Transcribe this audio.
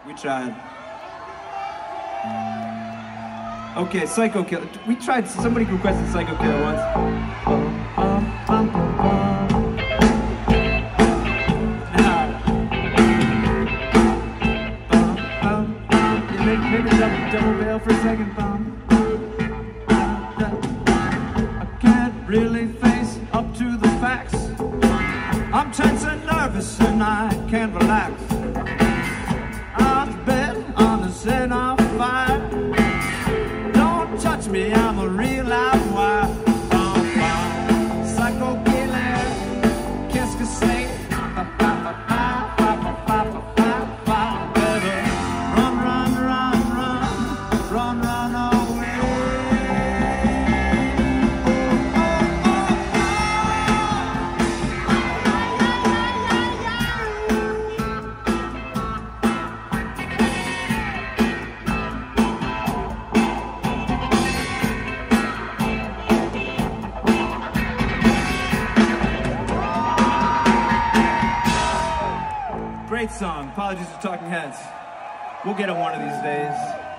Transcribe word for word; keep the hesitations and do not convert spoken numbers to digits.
We tried. Okay, Psycho Killer. We tried, somebody requested Psycho Killer once. Maybe double, double bail for a second. I can't really face up to the facts. I'm tense and nervous and I can't relax. I'm bed on the scent of fire. Don't touch me, I'm a real live wire. Psycho killer, qu'est-ce que c'est? Run, run, run, run, run, run away. Great song. Apologies to Talking Heads. We'll get it one of these days.